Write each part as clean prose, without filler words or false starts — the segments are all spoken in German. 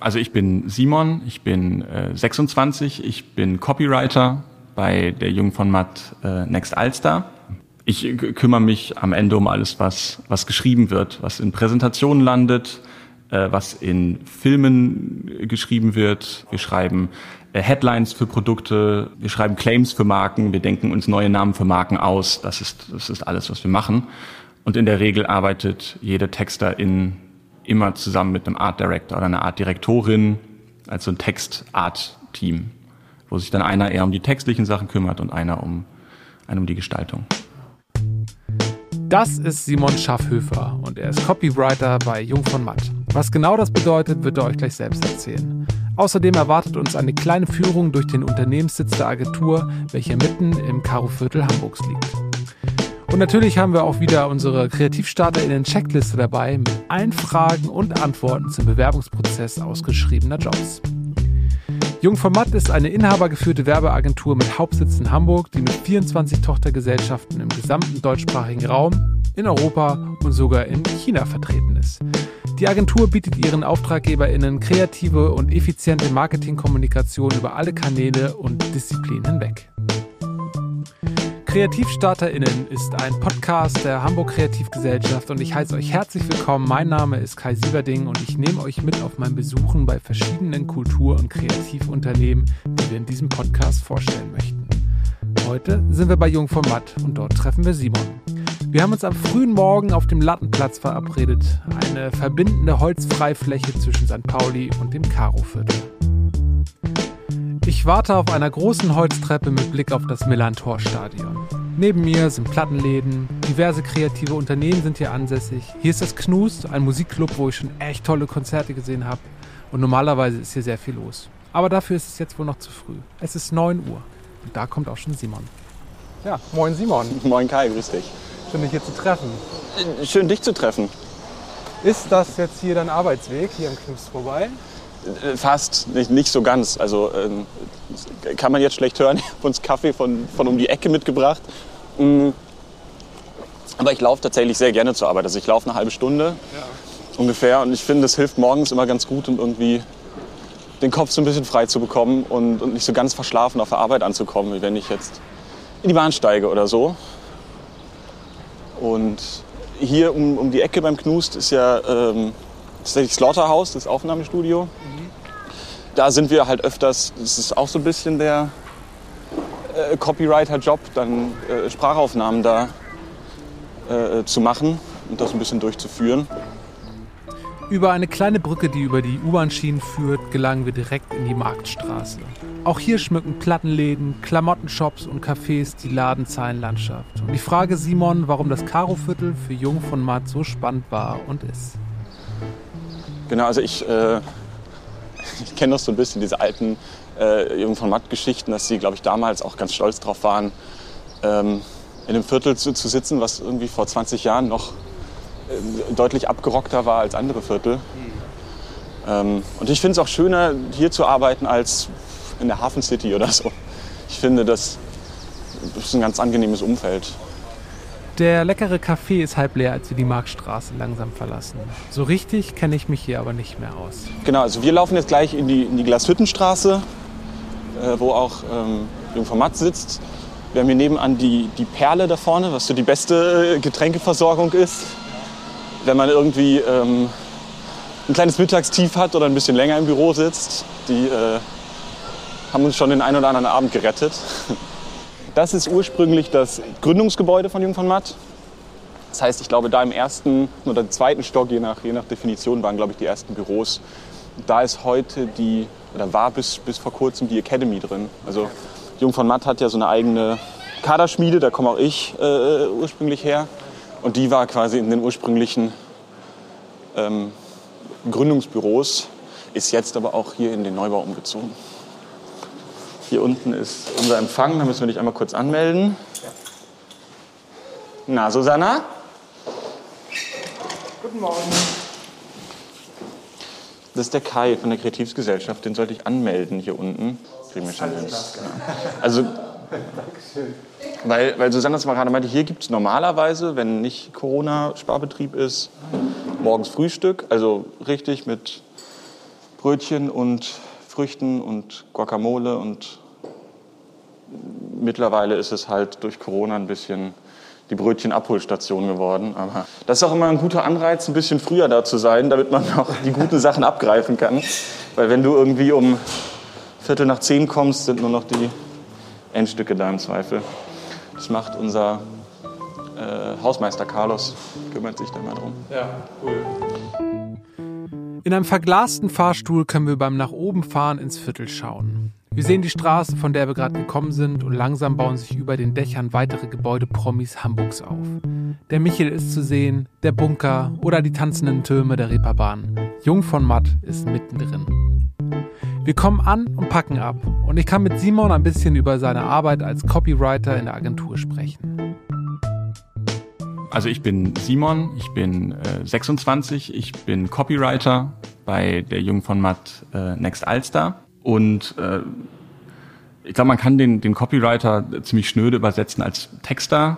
Also ich bin Simon, ich bin 26, ich bin Copywriter bei der Jung von Matt Next Alster. Ich kümmere mich am Ende um alles, was geschrieben wird, was in Präsentationen landet, was in Filmen geschrieben wird. Wir schreiben Headlines für Produkte, wir schreiben Claims für Marken, wir denken uns neue Namen für Marken aus. Das ist alles, was wir machen. Und in der Regel arbeitet jede Texterin immer zusammen mit einem Art Director oder einer Art Direktorin, also ein Text-Art-Team, wo sich dann einer eher um die textlichen Sachen kümmert und einer um die Gestaltung. Das ist Simon Schaffhöfer und er ist Copywriter bei Jung von Matt. Was genau das bedeutet, wird er euch gleich selbst erzählen. Außerdem erwartet uns eine kleine Führung durch den Unternehmenssitz der Agentur, welcher mitten im Karoviertel Hamburgs liegt. Und natürlich haben wir auch wieder unsere KreativstarterInnen-Checkliste dabei mit allen Fragen und Antworten zum Bewerbungsprozess ausgeschriebener Jobs. Jung von Matt ist eine inhabergeführte Werbeagentur mit Hauptsitz in Hamburg, die mit 24 Tochtergesellschaften im gesamten deutschsprachigen Raum, in Europa und sogar in China vertreten ist. Die Agentur bietet ihren AuftraggeberInnen kreative und effiziente Marketingkommunikation über alle Kanäle und Disziplinen hinweg. KreativstarterInnen ist ein Podcast der Hamburg Kreativgesellschaft und ich heiße euch herzlich willkommen. Mein Name ist Kai Sieverding und ich nehme euch mit auf mein Besuchen bei verschiedenen Kultur- und Kreativunternehmen, die wir in diesem Podcast vorstellen möchten. Heute sind wir bei Jung von Matt und dort treffen wir Simon. Wir haben uns am frühen Morgen auf dem Lattenplatz verabredet, eine verbindende Holzfreifläche zwischen St. Pauli und dem Karoviertel. Ich warte auf einer großen Holztreppe mit Blick auf das Millern-Tor-Stadion. Neben mir sind Plattenläden, diverse kreative Unternehmen sind hier ansässig. Hier ist das Knust, ein Musikclub, wo ich schon echt tolle Konzerte gesehen habe. Und normalerweise ist hier sehr viel los. Aber dafür ist es jetzt wohl noch zu früh. Es ist 9 Uhr und da kommt auch schon Simon. Ja, moin Simon. Moin Kai, grüß dich. Schön, dich hier zu treffen. Schön, dich zu treffen. Ist das jetzt hier dein Arbeitsweg, hier am Knust vorbei? Fast, nicht so ganz. Also kann man jetzt schlecht hören. Ich habe uns Kaffee von um die Ecke mitgebracht. Aber ich laufe tatsächlich sehr gerne zur Arbeit. Also ich laufe eine halbe Stunde ungefähr. Und ich finde, das hilft morgens immer ganz gut, um irgendwie den Kopf so ein bisschen frei zu bekommen und nicht so ganz verschlafen auf der Arbeit anzukommen, wie wenn ich jetzt in die Bahn steige oder so. Und hier um die Ecke beim Knust ist ja tatsächlich Slaughterhouse, das Aufnahmestudio. Da sind wir halt öfters, das ist auch so ein bisschen der Copywriter-Job, dann Sprachaufnahmen da zu machen und das ein bisschen durchzuführen. Über eine kleine Brücke, die über die U-Bahn-Schienen führt, gelangen wir direkt in die Marktstraße. Auch hier schmücken Plattenläden, Klamottenshops und Cafés die Ladenzeilenlandschaft. Und ich frage Simon, warum das Karoviertel für Jung von Matt so spannend war und ist. Genau, also ich kenne noch so ein bisschen diese alten Jung von Matt-Geschichten, dass sie, glaube ich, damals auch ganz stolz drauf waren, in einem Viertel zu sitzen, was irgendwie vor 20 Jahren noch deutlich abgerockter war als andere Viertel. Und ich finde es auch schöner, hier zu arbeiten, als in der Hafen City oder so. Ich finde, das ist ein ganz angenehmes Umfeld. Der leckere Kaffee ist halb leer, als wir die Marktstraße langsam verlassen. So richtig kenne ich mich hier aber nicht mehr aus. Genau, also wir laufen jetzt gleich in die Glashüttenstraße, wo auch Jung von Matt sitzt. Wir haben hier nebenan die Perle da vorne, was so die beste Getränkeversorgung ist. Wenn man irgendwie ein kleines Mittagstief hat oder ein bisschen länger im Büro sitzt, die haben uns schon den einen oder anderen Abend gerettet. Das ist ursprünglich das Gründungsgebäude von Jung von Matt. Das heißt, ich glaube, da im ersten oder zweiten Stock, je nach Definition, waren, glaube ich, die ersten Büros. Da ist heute war bis vor kurzem die Academy drin. Also Jung von Matt hat ja so eine eigene Kaderschmiede, da komme auch ich ursprünglich her. Und die war quasi in den ursprünglichen Gründungsbüros, ist jetzt aber auch hier in den Neubau umgezogen. Hier unten ist unser Empfang, da müssen wir dich einmal kurz anmelden. Na, Susanna? Guten Morgen. Das ist der Kai von der Kreativgesellschaft, den sollte ich anmelden hier unten. Kriegen wir schon hin. Also, weil Susanna es mal gerade meinte, hier gibt es normalerweise, wenn nicht Corona-Sparbetrieb ist, morgens Frühstück, also richtig mit Brötchen und Früchten und Guacamole und mittlerweile ist es halt durch Corona ein bisschen die Brötchenabholstation geworden. Aber das ist auch immer ein guter Anreiz, ein bisschen früher da zu sein, damit man auch die guten Sachen abgreifen kann. Weil wenn du irgendwie um 9:15 kommst, sind nur noch die Endstücke da im Zweifel. Das macht unser Hausmeister Carlos, kümmert sich da mal drum. Ja, cool. In einem verglasten Fahrstuhl können wir beim nach oben fahren ins Viertel schauen. Wir sehen die Straße, von der wir gerade gekommen sind, und langsam bauen sich über den Dächern weitere Gebäude-Promis Hamburgs auf. Der Michel ist zu sehen, der Bunker oder die tanzenden Türme der Reeperbahn. Jung von Matt ist mittendrin. Wir kommen an und packen ab, und ich kann mit Simon ein bisschen über seine Arbeit als Copywriter in der Agentur sprechen. Also ich bin Simon, ich bin 26, ich bin Copywriter bei der Jung von Matt Next Alster. Und ich glaube, man kann den Copywriter ziemlich schnöde übersetzen als Texter,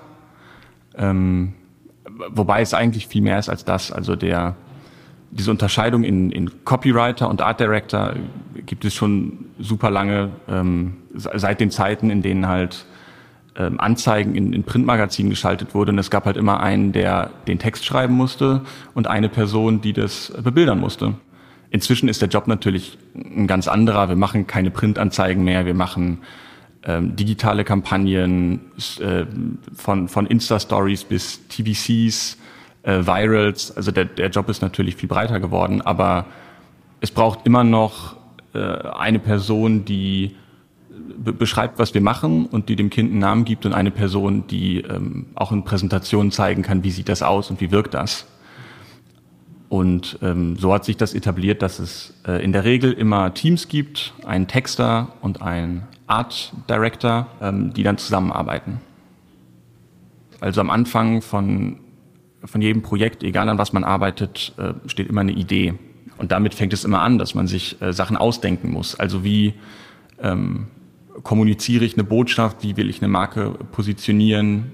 wobei es eigentlich viel mehr ist als das. Also diese Unterscheidung in Copywriter und Art Director gibt es schon super lange, seit den Zeiten, in denen halt Anzeigen in Printmagazinen geschaltet wurde. Und es gab halt immer einen, der den Text schreiben musste und eine Person, die das bebildern musste. Inzwischen ist der Job natürlich ein ganz anderer. Wir machen keine Printanzeigen mehr. Wir machen digitale Kampagnen von Insta-Stories bis TVCs, Virals. Also der Job ist natürlich viel breiter geworden. Aber es braucht immer noch eine Person, die beschreibt, was wir machen und die dem Kind einen Namen gibt, und eine Person, die auch in Präsentationen zeigen kann, wie sieht das aus und wie wirkt das. Und so hat sich das etabliert, dass es in der Regel immer Teams gibt, einen Texter und einen Art Director, die dann zusammenarbeiten. Also am Anfang von jedem Projekt, egal an was man arbeitet, steht immer eine Idee. Und damit fängt es immer an, dass man sich Sachen ausdenken muss. Also wie kommuniziere ich eine Botschaft, wie will ich eine Marke positionieren,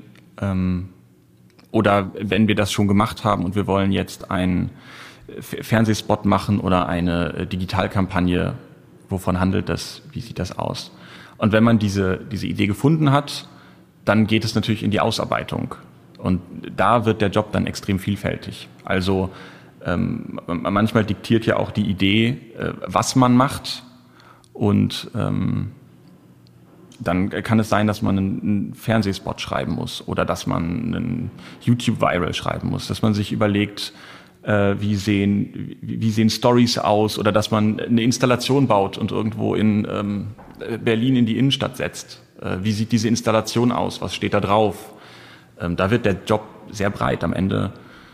oder wenn wir das schon gemacht haben und wir wollen jetzt einen Fernsehspot machen oder eine Digitalkampagne, wovon handelt das, wie sieht das aus? Und wenn man diese Idee gefunden hat, dann geht es natürlich in die Ausarbeitung. Und da wird der Job dann extrem vielfältig. Also manchmal diktiert ja auch die Idee, was man macht, und dann kann es sein, dass man einen Fernsehspot schreiben muss oder dass man einen YouTube-Viral schreiben muss, dass man sich überlegt, wie sehen Stories aus, oder dass man eine Installation baut und irgendwo in Berlin in die Innenstadt setzt. Wie sieht diese Installation aus? Was steht da drauf? Da wird der Job sehr breit. Am Ende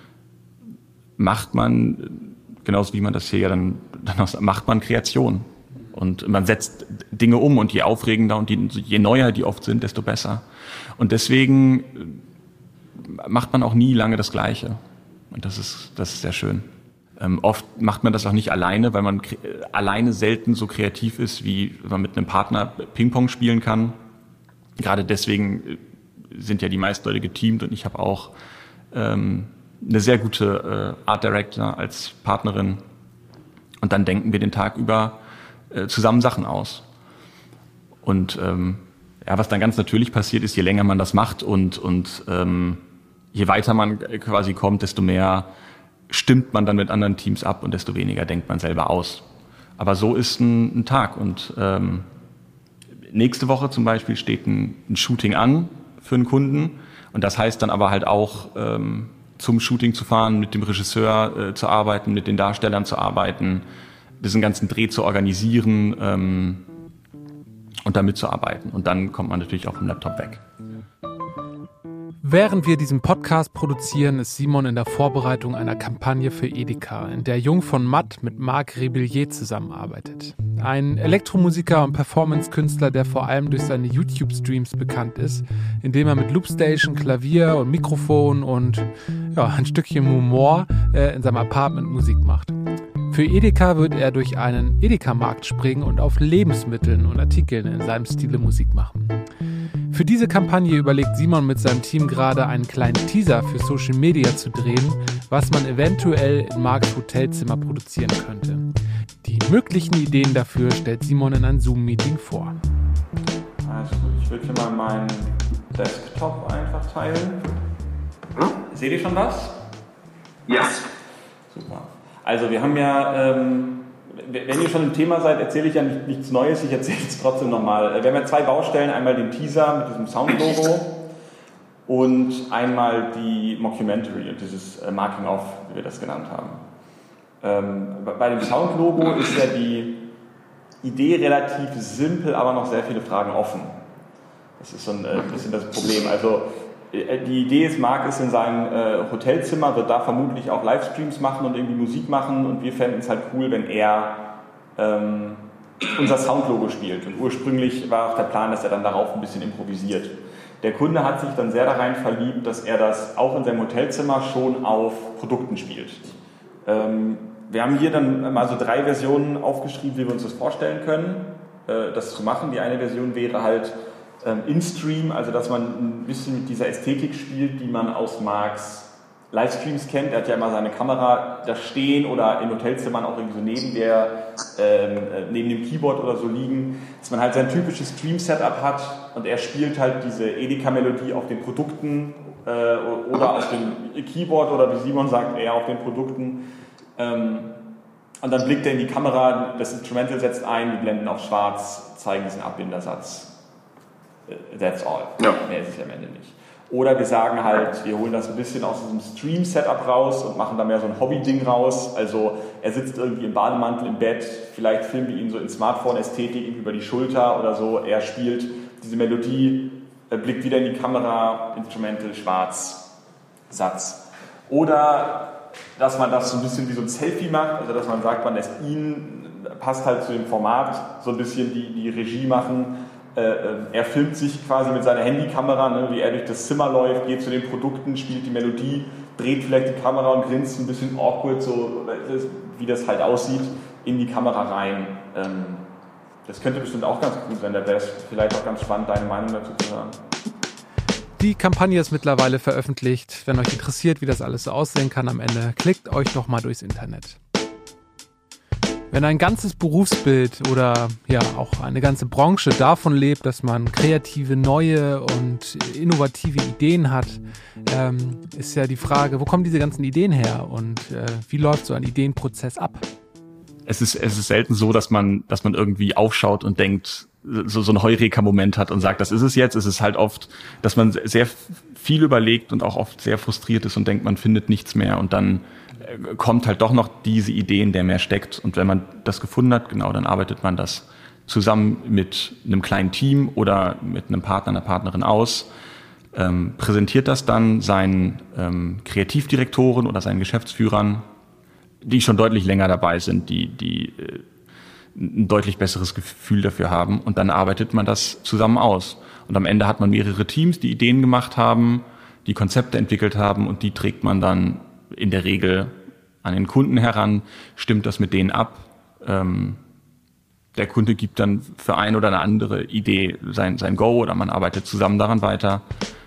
macht man, genauso wie man das hier ja dann macht man Kreation. Und man setzt Dinge um, und je aufregender und je neuer die oft sind, desto besser. Und deswegen macht man auch nie lange das Gleiche. Und das ist sehr schön. Oft macht man das auch nicht alleine, weil man alleine selten so kreativ ist, wie wenn man mit einem Partner Ping-Pong spielen kann. Gerade deswegen sind ja die meisten Leute geteamt, und ich habe auch eine sehr gute Art Director als Partnerin. Und dann denken wir den Tag über zusammen Sachen aus. Und was dann ganz natürlich passiert ist, je länger man das macht und je weiter man quasi kommt, desto mehr stimmt man dann mit anderen Teams ab und desto weniger denkt man selber aus. Aber so ist ein Tag. Und nächste Woche zum Beispiel steht ein Shooting an für einen Kunden. Und das heißt dann aber halt auch, zum Shooting zu fahren, mit dem Regisseur zu arbeiten, mit den Darstellern zu arbeiten, diesen ganzen Dreh zu organisieren und da mitzuarbeiten. Und dann kommt man natürlich auch vom Laptop weg. Während wir diesen Podcast produzieren, ist Simon in der Vorbereitung einer Kampagne für Edeka, in der Jung von Matt mit Marc Rebellier zusammenarbeitet. Ein Elektromusiker und Performance-Künstler, der vor allem durch seine YouTube-Streams bekannt ist, indem er mit Loopstation, Klavier und Mikrofon und ein Stückchen Humor in seinem Apartment Musik macht. Für Edeka wird er durch einen Edeka-Markt springen und auf Lebensmitteln und Artikeln in seinem Stile Musik machen. Für diese Kampagne überlegt Simon mit seinem Team gerade, einen kleinen Teaser für Social Media zu drehen, was man eventuell in Marcs Hotelzimmer produzieren könnte. Die Die möglichen Ideen dafür stellt Simon in ein Zoom-Meeting vor. Also gut, ich würde hier mal meinen Desktop einfach teilen. Seht ihr schon was? Ja. Super. Also wir haben ja, wenn ihr schon im Thema seid, erzähle ich ja nichts Neues, ich erzähle es trotzdem nochmal. Wir haben ja 2 Baustellen, einmal den Teaser mit diesem Soundlogo und einmal die Mockumentary und dieses Marking-Off, wie wir das genannt haben. Bei dem Soundlogo ist ja die Idee relativ simpel, aber noch sehr viele Fragen offen. Das ist so ein bisschen das Problem. Also die Idee ist, Marc ist in seinem Hotelzimmer, wird da vermutlich auch Livestreams machen und irgendwie Musik machen und wir fänden es halt cool, wenn er unser Soundlogo spielt. Und ursprünglich war auch der Plan, dass er dann darauf ein bisschen improvisiert. Der Kunde hat sich dann sehr darein verliebt, dass er das auch in seinem Hotelzimmer schon auf Produkten spielt. Wir haben hier dann mal so 3 Versionen aufgeschrieben, wie wir uns das vorstellen können, das zu machen. Die eine Version wäre halt in-Stream, also dass man ein bisschen mit dieser Ästhetik spielt, die man aus Marcs Livestreams kennt. Er hat ja immer seine Kamera da stehen oder in Hotelzimmern auch irgendwie so neben dem Keyboard oder so liegen, dass man halt sein typisches Stream-Setup hat und er spielt halt diese Edeka-Melodie auf den Produkten oder auf dem Keyboard oder wie Simon sagt, eher auf den Produkten. Und dann blickt er in die Kamera, das Instrumental setzt ein, die blenden auf schwarz, zeigen diesen Abbindersatz. That's all. Ja. Mehr ist es ja am Ende nicht. Oder wir sagen halt, wir holen das ein bisschen aus diesem Stream-Setup raus und machen da mehr so ein Hobby-Ding raus. Also er sitzt irgendwie im Bademantel im Bett, vielleicht filmen wir ihn so in Smartphone-Ästhetik über die Schulter oder so. Er spielt diese Melodie, blickt wieder in die Kamera, Instrumental, schwarz, Satz. Oder dass man das so ein bisschen wie so ein Selfie macht, also dass man sagt, man lässt ihn, passt halt zu dem Format, so ein bisschen die Regie machen. Er filmt sich quasi mit seiner Handykamera, ne, wie er durch das Zimmer läuft, geht zu den Produkten, spielt die Melodie, dreht vielleicht die Kamera und grinst ein bisschen awkward, so wie das halt aussieht, in die Kamera rein. Das könnte bestimmt auch ganz cool sein, da wäre es vielleicht auch ganz spannend, deine Meinung dazu zu hören. Die Kampagne ist mittlerweile veröffentlicht. Wenn euch interessiert, wie das alles so aussehen kann am Ende, klickt euch doch mal durchs Internet. Wenn ein ganzes Berufsbild oder ja auch eine ganze Branche davon lebt, dass man kreative, neue und innovative Ideen hat, ist ja die Frage, wo kommen diese ganzen Ideen her und wie läuft so ein Ideenprozess ab? Es ist selten so, dass man irgendwie aufschaut und denkt, so ein Heureka-Moment hat und sagt, das ist es jetzt. Es ist halt oft, dass man sehr viel überlegt und auch oft sehr frustriert ist und denkt, man findet nichts mehr und dann kommt halt doch noch diese Idee, in der mehr steckt. Und wenn man das gefunden hat, genau, dann arbeitet man das zusammen mit einem kleinen Team oder mit einem Partner, einer Partnerin aus, präsentiert das dann seinen Kreativdirektoren oder seinen Geschäftsführern, die schon deutlich länger dabei sind, die ein deutlich besseres Gefühl dafür haben. Und dann arbeitet man das zusammen aus. Und am Ende hat man mehrere Teams, die Ideen gemacht haben, die Konzepte entwickelt haben und die trägt man dann in der Regel an den Kunden heran, stimmt das mit denen ab. Der Kunde gibt dann für eine oder eine andere Idee sein Go oder man arbeitet zusammen daran weiter.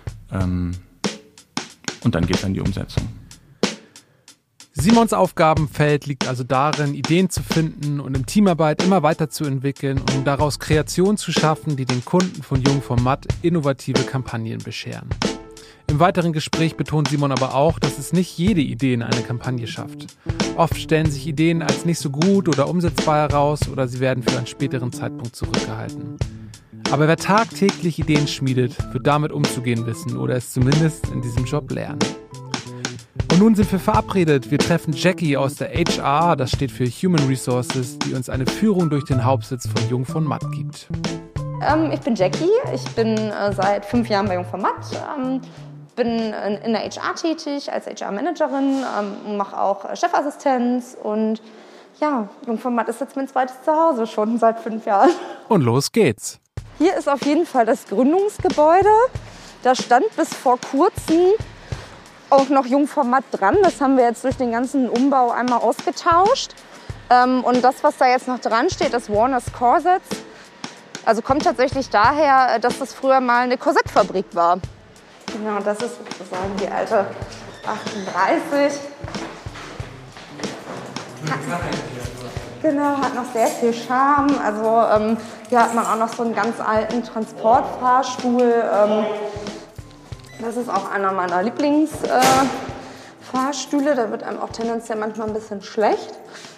Und dann geht es an die Umsetzung. Simons Aufgabenfeld liegt also darin, Ideen zu finden und in Teamarbeit immer weiterzuentwickeln, um daraus Kreationen zu schaffen, die den Kunden von Jung von Matt innovative Kampagnen bescheren. Im weiteren Gespräch betont Simon aber auch, dass es nicht jede Idee in eine Kampagne schafft. Oft stellen sich Ideen als nicht so gut oder umsetzbar heraus oder sie werden für einen späteren Zeitpunkt zurückgehalten. Aber wer tagtäglich Ideen schmiedet, wird damit umzugehen wissen oder es zumindest in diesem Job lernen. Und nun sind wir verabredet. Wir treffen Jackie aus der HR, das steht für Human Resources, die uns eine Führung durch den Hauptsitz von Jung von Matt gibt. Ich bin Jackie, ich bin seit 5 Jahren bei Jung von Matt. Bin in der HR tätig, als HR-Managerin, mache auch Chefassistenz und ja, Jung von Matt ist jetzt mein zweites Zuhause schon seit 5 Jahren. Und los geht's. Hier ist auf jeden Fall das Gründungsgebäude. Da stand bis vor kurzem auch noch Jung von Matt dran. Das haben wir jetzt durch den ganzen Umbau einmal ausgetauscht. Und das, was da jetzt noch dran steht, das Warner's Corsets, also kommt tatsächlich daher, dass das früher mal eine Korsettfabrik war. Genau, das ist sozusagen die alte 38. Genau, hat noch sehr viel Charme. Also hier hat man auch noch so einen ganz alten Transportfahrstuhl. Das ist auch einer meiner Lieblingsfahrstühle. Da wird einem auch tendenziell manchmal ein bisschen schlecht.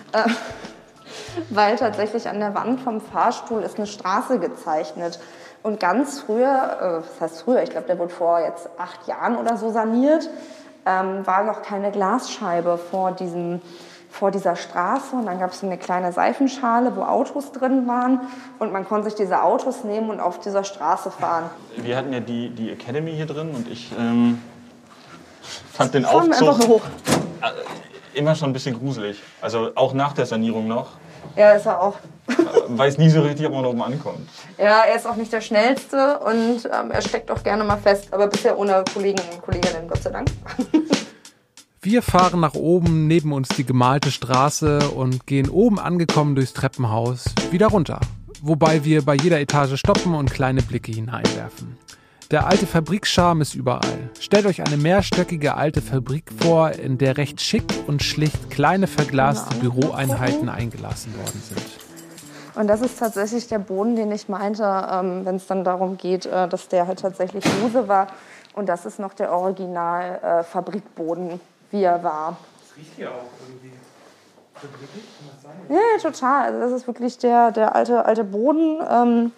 Weil tatsächlich an der Wand vom Fahrstuhl ist eine Straße gezeichnet. Und ganz früher, was heißt früher, ich glaube, der wurde vor jetzt 8 Jahren oder so saniert, war noch keine Glasscheibe vor dieser Straße. Und dann gab es so eine kleine Seifenschale, wo Autos drin waren. Und man konnte sich diese Autos nehmen und auf dieser Straße fahren. Wir hatten ja die Academy hier drin und ich fand den Aufzug immer schon ein bisschen gruselig. Also auch nach der Sanierung noch. Ja, ist er auch. Weiß nie so richtig, ob man oben ankommt. Ja, er ist auch nicht der Schnellste und er steckt auch gerne mal fest, aber bisher ohne Kollegen und Kolleginnen, Gott sei Dank. Wir fahren nach oben, neben uns die gemalte Straße und gehen oben angekommen durchs Treppenhaus wieder runter. Wobei wir bei jeder Etage stoppen und kleine Blicke hineinwerfen. Der alte Fabrikscharme ist überall. Stellt euch eine mehrstöckige alte Fabrik vor, in der recht schick und schlicht kleine verglaste Büroeinheiten eingelassen worden sind. Und das ist tatsächlich der Boden, den ich meinte, wenn es dann darum geht, dass der halt tatsächlich lose war. Und das ist noch der Original-Fabrikboden, wie er war. Das riecht hier auch irgendwie. Fabrikig, kann das sein? Ja, total. Also das ist wirklich der alte Boden.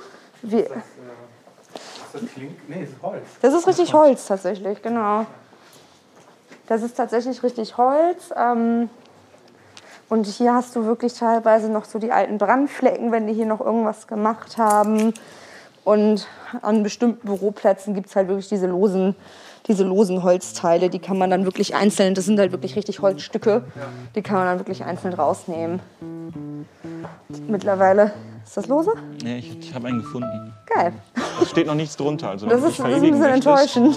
Das klingt, nee, das ist Holz. Das ist richtig Holz tatsächlich, genau. Das ist tatsächlich richtig Holz. Und hier hast du wirklich teilweise noch so die alten Brandflecken, wenn die hier noch irgendwas gemacht haben. Und an bestimmten Büroplätzen gibt es halt wirklich diese losen Holzteile. Die kann man dann wirklich einzeln, das sind halt wirklich richtig Holzstücke, die kann man dann wirklich einzeln rausnehmen. Mittlerweile, ist das lose? Nee, ich habe einen gefunden. Geil. Da steht noch nichts drunter. Also Das ist ein bisschen enttäuschend.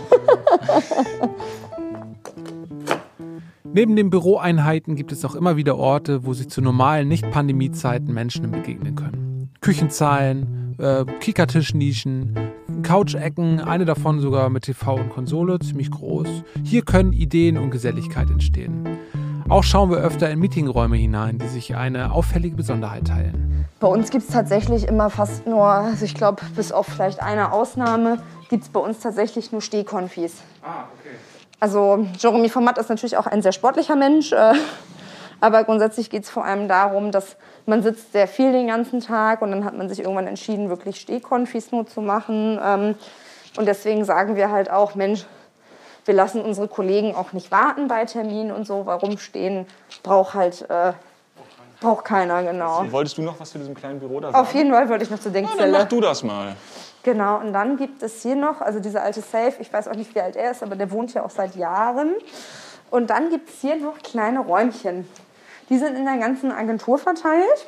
Neben den Büroeinheiten gibt es auch immer wieder Orte, wo sich zu normalen Nicht-Pandemie-Zeiten Menschen begegnen können. Küchenzeilen, Kickertischnischen, Couchecken, eine davon sogar mit TV und Konsole, ziemlich groß. Hier können Ideen und Geselligkeit entstehen. Auch schauen wir öfter in Meetingräume hinein, die sich eine auffällige Besonderheit teilen. Bei uns gibt es tatsächlich immer fast nur, also ich glaube, bis auf vielleicht eine Ausnahme, gibt es bei uns tatsächlich nur Stehkonfis. Ah, okay. Also Jeremy von Matt ist natürlich auch ein sehr sportlicher Mensch, aber grundsätzlich geht es vor allem darum, dass man sitzt sehr viel den ganzen Tag und dann hat man sich irgendwann entschieden, wirklich Stehkonfis nur zu machen. Und deswegen sagen wir halt auch, Mensch, wir lassen unsere Kollegen auch nicht warten bei Terminen und so, weil rumstehen braucht keiner, genau. Wolltest du noch was zu diesem kleinen Büro da sagen? Auf jeden Fall wollte ich noch zur Denkzelle. Dann mach du das mal. Genau, und dann gibt es hier noch, also dieser alte Safe, ich weiß auch nicht, wie alt er ist, aber der wohnt hier auch seit Jahren. Und dann gibt es hier noch kleine Räumchen. Die sind in der ganzen Agentur verteilt.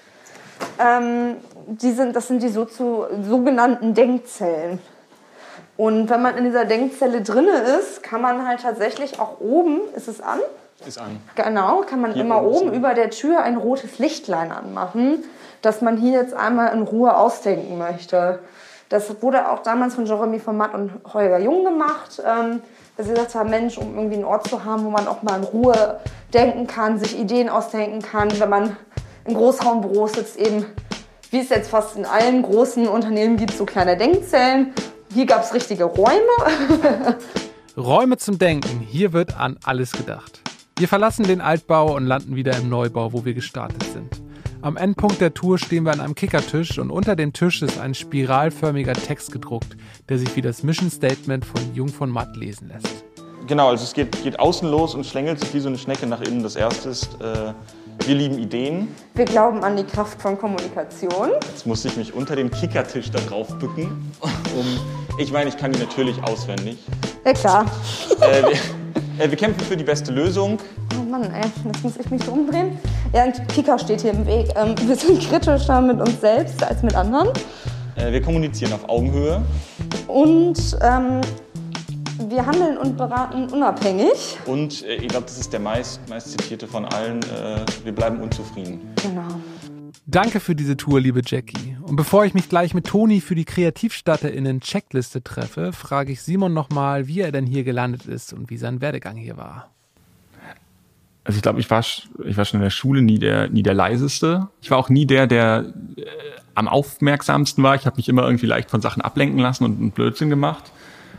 Das sind die sogenannten Denkzellen. Und wenn man in dieser Denkzelle drin ist, kann man halt tatsächlich auch oben, ist es an? Ist an. Genau, kann man hier immer oben über der Tür ein rotes Lichtlein anmachen, dass man hier jetzt einmal in Ruhe ausdenken möchte. Das wurde auch damals von Jeremy von Matt und Holger Jung gemacht, dass sie gesagt haben, Mensch, um irgendwie einen Ort zu haben, wo man auch mal in Ruhe denken kann, sich Ideen ausdenken kann, wenn man in Großraumbüros sitzt, eben, wie es jetzt fast in allen großen Unternehmen gibt, so kleine Denkzellen. Hier gab es richtige Räume. Räume zum Denken, hier wird an alles gedacht. Wir verlassen den Altbau und landen wieder im Neubau, wo wir gestartet sind. Am Endpunkt der Tour stehen wir an einem Kickertisch und unter dem Tisch ist ein spiralförmiger Text gedruckt, der sich wie das Mission Statement von Jung von Matt lesen lässt. Genau, also es geht außen los und schlängelt sich wie so eine Schnecke nach innen. Das erste ist, wir lieben Ideen. Wir glauben an die Kraft von Kommunikation. Jetzt muss ich mich unter den Kickertisch da drauf bücken. Ich meine, ich kann die natürlich auswendig. Ja klar. Wir kämpfen für die beste Lösung. Oh Mann, ey, jetzt muss ich mich umdrehen. Ja, ein Kicker steht hier im Weg. Wir sind kritischer mit uns selbst als mit anderen. Wir kommunizieren auf Augenhöhe. Und wir handeln und beraten unabhängig. Und ich glaube, das ist der meist zitierte von allen. Wir bleiben unzufrieden. Genau. Danke für diese Tour, liebe Jackie. Und bevor ich mich gleich mit Toni für die KreativstarterInnen-Checkliste treffe, frage ich Simon nochmal, wie er denn hier gelandet ist und wie sein Werdegang hier war. Also ich glaube, ich war schon in der Schule nie der Leiseste. Ich war auch nie der am aufmerksamsten war. Ich habe mich immer irgendwie leicht von Sachen ablenken lassen und einen Blödsinn gemacht.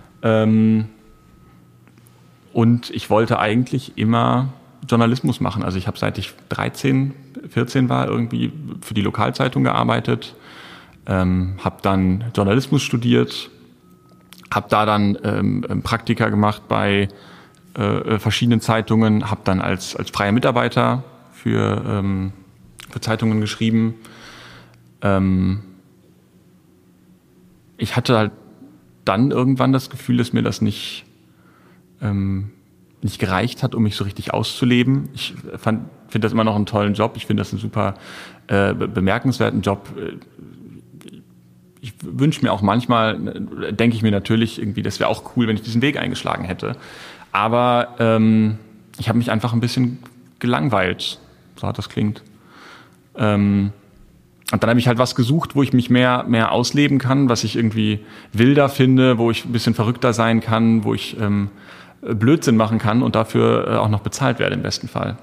Und ich wollte eigentlich immer Journalismus machen. Also ich habe, seit ich 13, 14 war, irgendwie für die Lokalzeitung gearbeitet, habe dann Journalismus studiert, habe da dann Praktika gemacht bei verschiedenen Zeitungen, habe dann als freier Mitarbeiter für Zeitungen geschrieben. Ich hatte halt dann irgendwann das Gefühl, dass mir das nicht gereicht hat, um mich so richtig auszuleben. Ich finde das immer noch einen tollen Job. Ich finde das einen super bemerkenswerten Job. Ich wünsche mir auch manchmal, denke ich mir natürlich irgendwie, das wäre auch cool, wenn ich diesen Weg eingeschlagen hätte. Aber ich habe mich einfach ein bisschen gelangweilt, so hart das klingt. Und dann habe ich halt was gesucht, wo ich mich mehr ausleben kann, was ich irgendwie wilder finde, wo ich ein bisschen verrückter sein kann, wo ich Blödsinn machen kann und dafür auch noch bezahlt werde im besten Fall.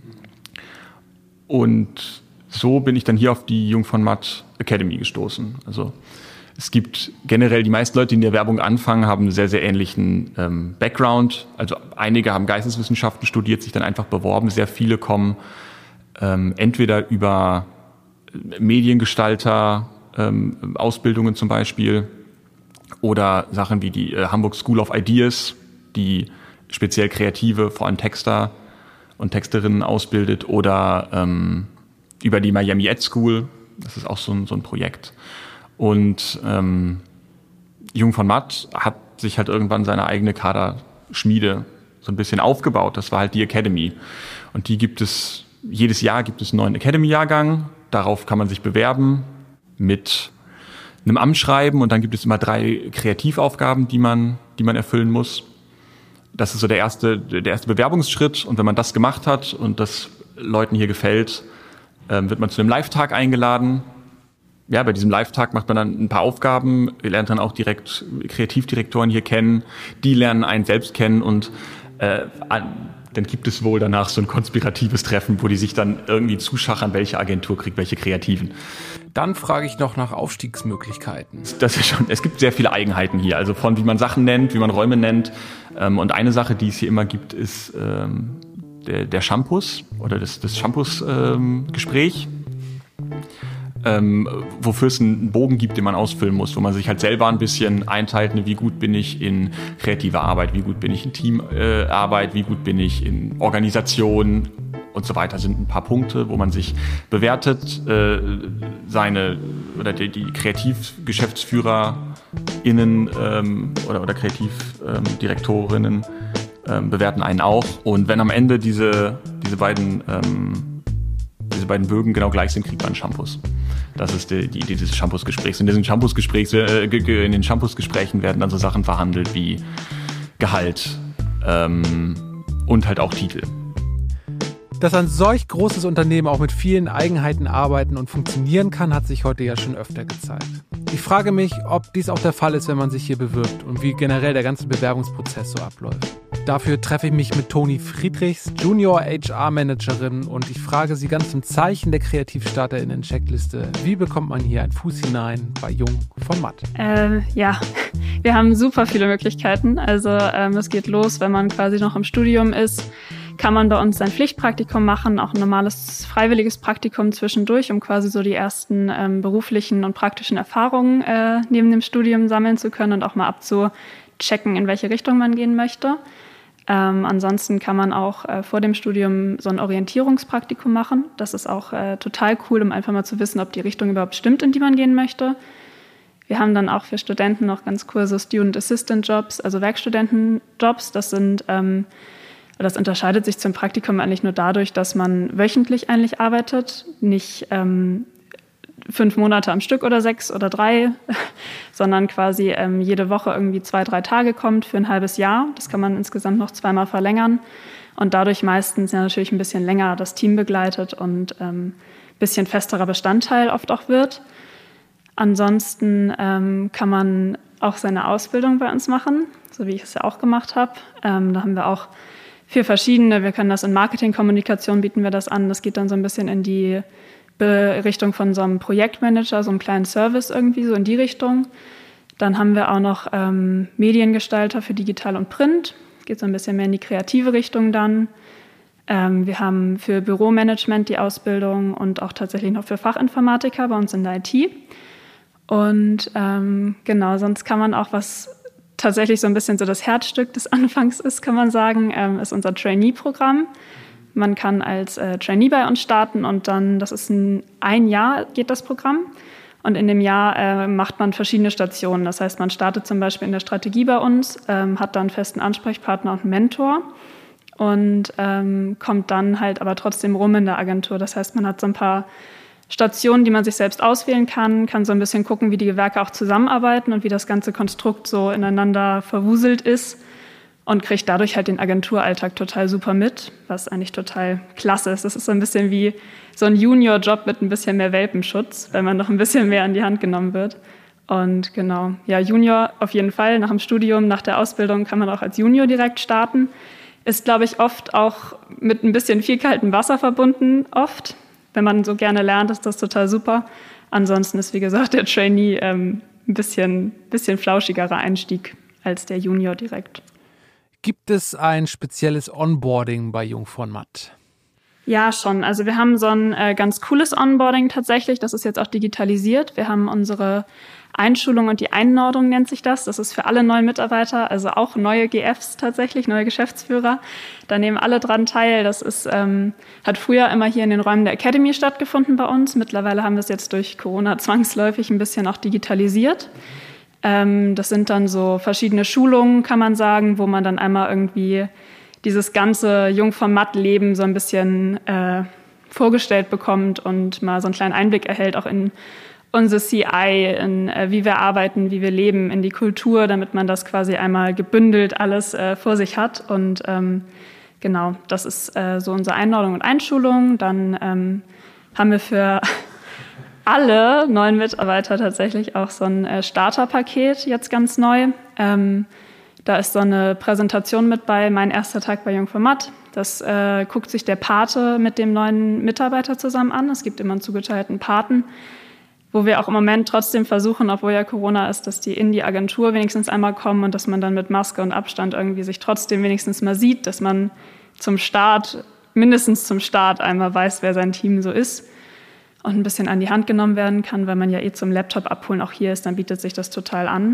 Und so bin ich dann hier auf die Jung von Matt Academy gestoßen. Also es gibt generell, die meisten Leute, die in der Werbung anfangen, haben einen sehr, sehr ähnlichen Background. Also einige haben Geisteswissenschaften studiert, sich dann einfach beworben. Sehr viele kommen entweder über Mediengestalter, Ausbildungen zum Beispiel, oder Sachen wie die Hamburg School of Ideas, die speziell Kreative, vor allem Texter und Texterinnen ausbildet, oder über die Miami Ed School. Das ist auch so ein Projekt. Und Jung von Matt hat sich halt irgendwann seine eigene Kaderschmiede so ein bisschen aufgebaut. Das war halt die Academy. Und jedes Jahr gibt es einen neuen Academy-Jahrgang. Darauf kann man sich bewerben mit einem Amtsschreiben. Und dann gibt es immer 3 Kreativaufgaben, die man erfüllen muss. Das ist so der erste Bewerbungsschritt. Und wenn man das gemacht hat und das Leuten hier gefällt, wird man zu einem Live-Tag eingeladen. Ja, bei diesem Live-Tag macht man dann ein paar Aufgaben, lernt dann auch direkt Kreativdirektoren hier kennen, die lernen einen selbst kennen und dann gibt es wohl danach so ein konspiratives Treffen, wo die sich dann irgendwie zuschachern, welche Agentur kriegt welche Kreativen. Dann frage ich noch nach Aufstiegsmöglichkeiten. Es gibt sehr viele Eigenheiten hier, also von wie man Sachen nennt, wie man Räume nennt. Und eine Sache, die es hier immer gibt, ist der Shampus oder das Shampus-Gespräch. Wofür es einen Bogen gibt, den man ausfüllen muss, wo man sich halt selber ein bisschen einteilt, wie gut bin ich in kreativer Arbeit, wie gut bin ich in Teamarbeit, wie gut bin ich in Organisation und so weiter. Sind ein paar Punkte, wo man sich bewertet, die KreativgeschäftsführerInnen oder Kreativdirektorinnen bewerten einen auch. Und wenn am Ende diese beiden Bögen genau gleich sind, kriegt man einen Shampus. Das ist die Idee dieses Shampus-Gesprächs. In den Shampus-Gesprächen werden dann so Sachen verhandelt wie Gehalt und halt auch Titel. Dass ein solch großes Unternehmen auch mit vielen Eigenheiten arbeiten und funktionieren kann, hat sich heute ja schon öfter gezeigt. Ich frage mich, ob dies auch der Fall ist, wenn man sich hier bewirbt und wie generell der ganze Bewerbungsprozess so abläuft. Dafür treffe ich mich mit Toni Friedrichs, Junior HR-Managerin, und ich frage sie ganz im Zeichen der KreativstarterInnen-Checkliste, wie bekommt man hier einen Fuß hinein bei Jung von Matt? Ja, wir haben super viele Möglichkeiten. Also es geht los, wenn man quasi noch im Studium ist, kann man bei uns sein Pflichtpraktikum machen, auch ein normales freiwilliges Praktikum zwischendurch, um quasi so die ersten beruflichen und praktischen Erfahrungen neben dem Studium sammeln zu können und auch mal abzuchecken, in welche Richtung man gehen möchte. Ansonsten kann man auch vor dem Studium so ein Orientierungspraktikum machen. Das ist auch total cool, um einfach mal zu wissen, ob die Richtung überhaupt stimmt, in die man gehen möchte. Wir haben dann auch für Studenten noch ganz cool so Student Assistant Jobs, also Werkstudentenjobs. Das unterscheidet sich zum Praktikum eigentlich nur dadurch, dass man wöchentlich eigentlich arbeitet, nicht 5 Monate am Stück oder 6 oder 3, sondern quasi jede Woche irgendwie 2-3 Tage kommt für ein halbes Jahr. Das kann man insgesamt noch 2-mal verlängern und dadurch meistens ja natürlich ein bisschen länger das Team begleitet und ein bisschen festerer Bestandteil oft auch wird. Ansonsten kann man auch seine Ausbildung bei uns machen, so wie ich es ja auch gemacht habe. Da haben wir auch für verschiedene. Wir können das in Marketingkommunikation bieten wir das an. Das geht dann so ein bisschen in die Richtung von so einem Projektmanager, so einem kleinen Service irgendwie, so in die Richtung. Dann haben wir auch noch Mediengestalter für Digital und Print. Geht so ein bisschen mehr in die kreative Richtung dann. Wir haben für Büromanagement die Ausbildung und auch tatsächlich noch für Fachinformatiker bei uns in der IT. Und genau, sonst kann man auch, was tatsächlich so ein bisschen so das Herzstück des Anfangs ist, kann man sagen, ist unser Trainee-Programm. Man kann als Trainee bei uns starten und dann, das ist ein Jahr geht das Programm. Und in dem Jahr macht man verschiedene Stationen. Das heißt, man startet zum Beispiel in der Strategie bei uns, hat dann einen festen Ansprechpartner und einen Mentor und kommt dann halt aber trotzdem rum in der Agentur. Das heißt, man hat so ein paar Stationen, die man sich selbst auswählen kann so ein bisschen gucken, wie die Gewerke auch zusammenarbeiten und wie das ganze Konstrukt so ineinander verwuselt ist und kriegt dadurch halt den Agenturalltag total super mit, was eigentlich total klasse ist. Das ist so ein bisschen wie so ein Junior-Job mit ein bisschen mehr Welpenschutz, wenn man noch ein bisschen mehr an die Hand genommen wird. Und genau, ja, Junior auf jeden Fall. Nach dem Studium, nach der Ausbildung kann man auch als Junior direkt starten. Ist, glaube ich, oft auch mit ein bisschen viel kaltem Wasser verbunden, oft. Wenn man so gerne lernt, ist das total super. Ansonsten ist, wie gesagt, der Trainee ein bisschen flauschigerer Einstieg als der Junior direkt. Gibt es ein spezielles Onboarding bei Jung von Matt? Ja, schon. Also wir haben so ein ganz cooles Onboarding tatsächlich. Das ist jetzt auch digitalisiert. Wir haben unsere Einschulung und die Einordnung nennt sich das. Das ist für alle neuen Mitarbeiter, also auch neue GFs tatsächlich, neue Geschäftsführer. Da nehmen alle dran teil. Das ist, hat früher immer hier in den Räumen der Academy stattgefunden bei uns. Mittlerweile haben wir es jetzt durch Corona zwangsläufig ein bisschen auch digitalisiert. Das sind dann so verschiedene Schulungen, kann man sagen, wo man dann einmal irgendwie dieses ganze Jung von Matt-Leben so ein bisschen vorgestellt bekommt und mal so einen kleinen Einblick erhält, auch in unsere CI, in wie wir arbeiten, wie wir leben, in die Kultur, damit man das quasi einmal gebündelt alles vor sich hat. Und genau, das ist so unsere Einordnung und Einschulung. Dann haben wir für alle neuen Mitarbeiter tatsächlich auch so ein Starterpaket jetzt ganz neu. Da ist so eine Präsentation mit bei, mein erster Tag bei Jung von Matt. Das guckt sich der Pate mit dem neuen Mitarbeiter zusammen an. Es gibt immer einen zugeteilten Paten, wo wir auch im Moment trotzdem versuchen, obwohl ja Corona ist, dass die in die Agentur wenigstens einmal kommen und dass man dann mit Maske und Abstand irgendwie sich trotzdem wenigstens mal sieht, dass man mindestens zum Start einmal weiß, wer sein Team so ist und ein bisschen an die Hand genommen werden kann, weil man ja zum Laptop abholen auch hier ist, dann bietet sich das total an.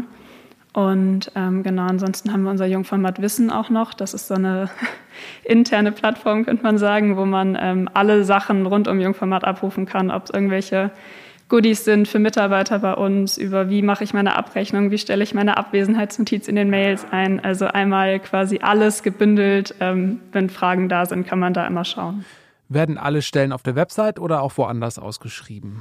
Und genau, ansonsten haben wir unser Jung von Matt Wissen auch noch. Das ist so eine interne Plattform, könnte man sagen, wo man alle Sachen rund um Jung von Matt abrufen kann, ob es irgendwelche Goodies sind für Mitarbeiter bei uns, über wie mache ich meine Abrechnung, wie stelle ich meine Abwesenheitsnotiz in den Mails ein. Also einmal quasi alles gebündelt. Wenn Fragen da sind, kann man da immer schauen. Werden alle Stellen auf der Website oder auch woanders ausgeschrieben?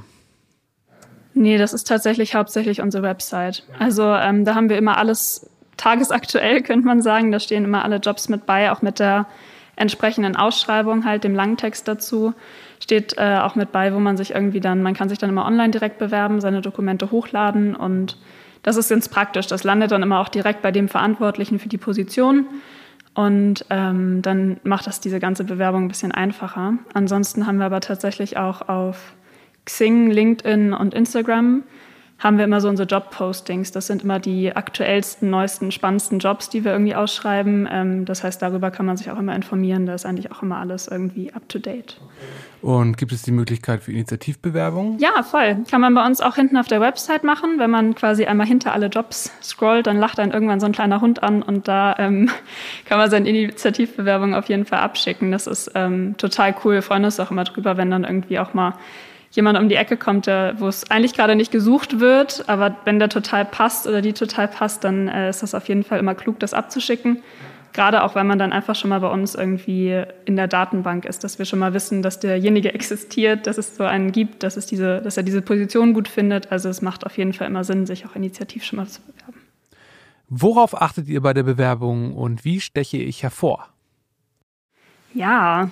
Nee, das ist tatsächlich hauptsächlich unsere Website. Also da haben wir immer alles tagesaktuell, könnte man sagen. Da stehen immer alle Jobs mit bei, auch mit der entsprechenden Ausschreibung, halt dem Langtext dazu. Steht auch mit bei, wo man sich irgendwie man kann sich dann immer online direkt bewerben, seine Dokumente hochladen und das ist ganz praktisch. Das landet dann immer auch direkt bei dem Verantwortlichen für die Position und dann macht das diese ganze Bewerbung ein bisschen einfacher. Ansonsten haben wir aber tatsächlich auch auf Xing, LinkedIn und Instagram haben wir immer so unsere Job-Postings. Das sind immer die aktuellsten, neuesten, spannendsten Jobs, die wir irgendwie ausschreiben. Das heißt, darüber kann man sich auch immer informieren. Da ist eigentlich auch immer alles irgendwie up-to-date. Und gibt es die Möglichkeit für Initiativbewerbungen? Ja, voll. Kann man bei uns auch hinten auf der Website machen. Wenn man quasi einmal hinter alle Jobs scrollt, dann lacht einen irgendwann so ein kleiner Hund an und da kann man seine Initiativbewerbung auf jeden Fall abschicken. Das ist total cool. Wir freuen uns auch immer drüber, wenn dann irgendwie auch mal jemand um die Ecke kommt, wo es eigentlich gerade nicht gesucht wird, aber wenn der total passt oder die total passt, dann ist das auf jeden Fall immer klug, das abzuschicken. Gerade auch, weil man dann einfach schon mal bei uns irgendwie in der Datenbank ist, dass wir schon mal wissen, dass derjenige existiert, dass es so einen gibt, dass er diese Position gut findet. Also es macht auf jeden Fall immer Sinn, sich auch initiativ schon mal zu bewerben. Worauf achtet ihr bei der Bewerbung und wie steche ich hervor? Ja,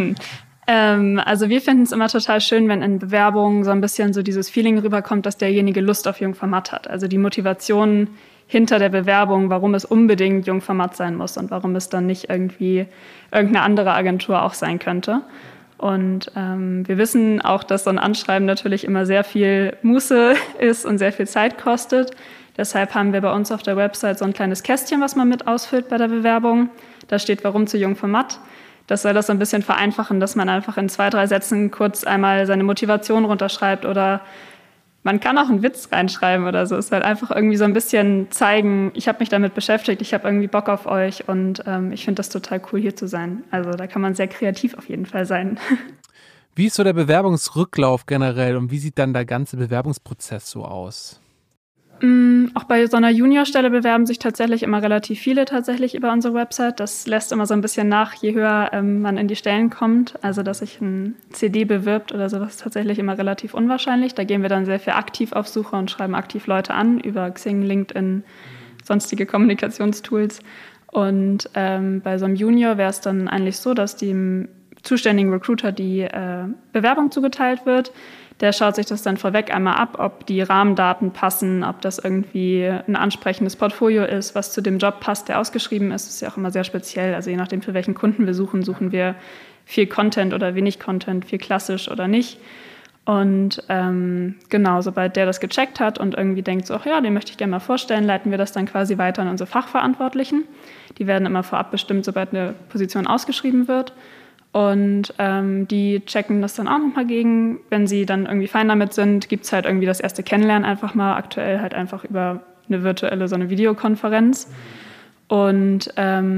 also wir finden es immer total schön, wenn in Bewerbungen so ein bisschen so dieses Feeling rüberkommt, dass derjenige Lust auf Jung von Matt hat. Also die Motivation hinter der Bewerbung, warum es unbedingt Jung von Matt sein muss und warum es dann nicht irgendwie irgendeine andere Agentur auch sein könnte. Und wir wissen auch, dass so ein Anschreiben natürlich immer sehr viel Muße ist und sehr viel Zeit kostet. Deshalb haben wir bei uns auf der Website so ein kleines Kästchen, was man mit ausfüllt bei der Bewerbung. Da steht, warum zu Jung von Matt. Das soll das so ein bisschen vereinfachen, dass man einfach in 2, 3 Sätzen kurz einmal seine Motivation runterschreibt oder man kann auch einen Witz reinschreiben oder so. Es ist halt einfach irgendwie so ein bisschen zeigen, ich habe mich damit beschäftigt, ich habe irgendwie Bock auf euch und ich finde das total cool, hier zu sein. Also da kann man sehr kreativ auf jeden Fall sein. Wie ist so der Bewerbungsrücklauf generell und wie sieht dann der ganze Bewerbungsprozess so aus? Auch bei so einer Juniorstelle bewerben sich tatsächlich immer relativ viele tatsächlich über unsere Website. Das lässt immer so ein bisschen nach, je höher man in die Stellen kommt. Also dass sich ein CD bewirbt oder so, das ist tatsächlich immer relativ unwahrscheinlich. Da gehen wir dann sehr viel aktiv auf Suche und schreiben aktiv Leute an über Xing, LinkedIn, sonstige Kommunikationstools. Und bei so einem Junior wäre es dann eigentlich so, dass dem zuständigen Recruiter die Bewerbung zugeteilt wird. Der schaut sich das dann vorweg einmal ab, ob die Rahmendaten passen, ob das irgendwie ein ansprechendes Portfolio ist, was zu dem Job passt, der ausgeschrieben ist. Das ist ja auch immer sehr speziell. Also je nachdem, für welchen Kunden wir suchen, suchen wir viel Content oder wenig Content, viel klassisch oder nicht. Und genau, sobald der das gecheckt hat und irgendwie denkt, so, ach ja, den möchte ich gerne mal vorstellen, leiten wir das dann quasi weiter an unsere Fachverantwortlichen. Die werden immer vorab bestimmt, sobald eine Position ausgeschrieben wird. Und die checken das dann auch nochmal gegen. Wenn sie dann irgendwie fein damit sind, gibt es halt irgendwie das erste Kennenlernen einfach mal, aktuell halt einfach über eine virtuelle, so eine Videokonferenz. Und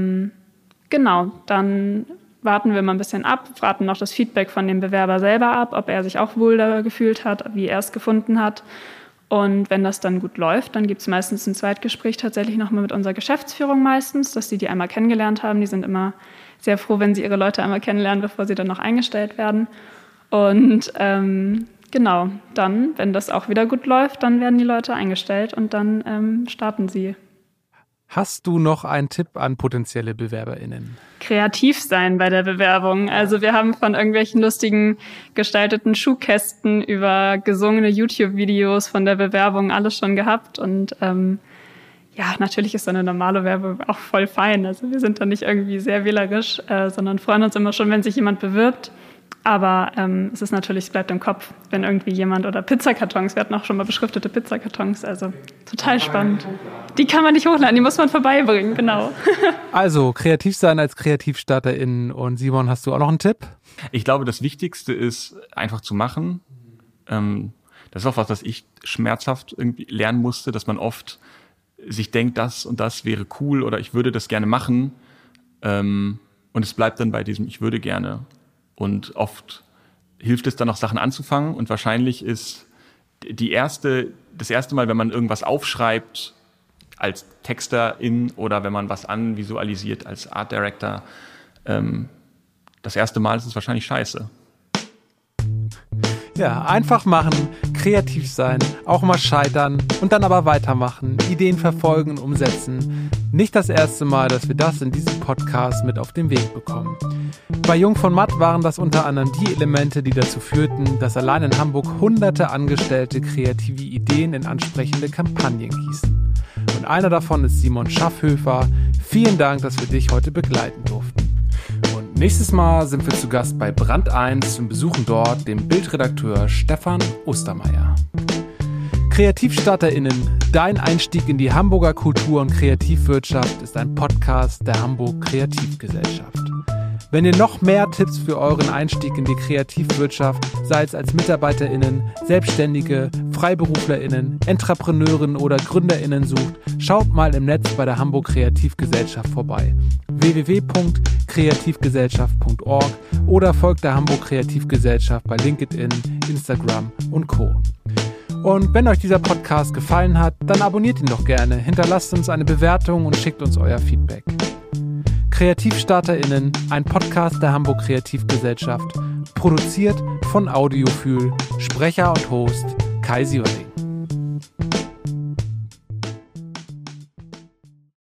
genau, dann warten wir mal ein bisschen ab, warten noch das Feedback von dem Bewerber selber ab, ob er sich auch wohl da gefühlt hat, wie er es gefunden hat. Und wenn das dann gut läuft, dann gibt es meistens ein Zweitgespräch tatsächlich nochmal mit unserer Geschäftsführung meistens, dass die einmal kennengelernt haben. Die sind immer sehr froh, wenn sie ihre Leute einmal kennenlernen, bevor sie dann noch eingestellt werden. Und genau, dann, wenn das auch wieder gut läuft, dann werden die Leute eingestellt und dann starten sie. Hast du noch einen Tipp an potenzielle BewerberInnen? Kreativ sein bei der Bewerbung. Also wir haben von irgendwelchen lustigen gestalteten Schuhkästen über gesungene YouTube-Videos von der Bewerbung alles schon gehabt. Und ja, natürlich ist so eine normale Werbung auch voll fein. Also wir sind da nicht irgendwie sehr wählerisch, sondern freuen uns immer schon, wenn sich jemand bewirbt. Aber es ist natürlich, es bleibt im Kopf, wenn irgendwie jemand oder Pizzakartons, wir hatten auch schon mal beschriftete Pizzakartons, also total spannend. Die kann man nicht hochladen, die muss man vorbeibringen, genau. Also kreativ sein als KreativstarterInnen. Und Simon, hast du auch noch einen Tipp? Ich glaube, das Wichtigste ist einfach zu machen. Das ist auch was ich schmerzhaft irgendwie lernen musste, dass man oft sich denkt, das und das wäre cool oder ich würde das gerne machen. Und es bleibt dann bei diesem ich würde gerne. Und oft hilft es dann noch, Sachen anzufangen. Und wahrscheinlich ist das erste Mal, wenn man irgendwas aufschreibt als Texterin oder wenn man was anvisualisiert als Art Director, das erste Mal ist es wahrscheinlich scheiße. Ja, einfach machen, kreativ sein, auch mal scheitern und dann aber weitermachen, Ideen verfolgen und umsetzen. Nicht das erste Mal, dass wir das in diesem Podcast mit auf den Weg bekommen. Bei Jung von Matt waren das unter anderem die Elemente, die dazu führten, dass allein in Hamburg hunderte Angestellte kreative Ideen in ansprechende Kampagnen gießen. Und einer davon ist Simon Schaffhöfer. Vielen Dank, dass wir dich heute begleiten durften. Und nächstes Mal sind wir zu Gast bei Brand 1 und besuchen dort den Bildredakteur Stefan Ostermeier. KreativstarterInnen, dein Einstieg in die Hamburger Kultur- und Kreativwirtschaft ist ein Podcast der Hamburg Kreativgesellschaft. Wenn ihr noch mehr Tipps für euren Einstieg in die Kreativwirtschaft, sei es als MitarbeiterInnen, Selbstständige, FreiberuflerInnen, Entrepreneurinnen oder GründerInnen sucht, schaut mal im Netz bei der Hamburg Kreativgesellschaft vorbei. www.kreativgesellschaft.org oder folgt der Hamburg Kreativgesellschaft bei LinkedIn, Instagram und Co. Und wenn euch dieser Podcast gefallen hat, dann abonniert ihn doch gerne, hinterlasst uns eine Bewertung und schickt uns euer Feedback. KreativstarterInnen, ein Podcast der Hamburg Kreativgesellschaft, produziert von Audiofühl, Sprecher und Host Kai Sieverling.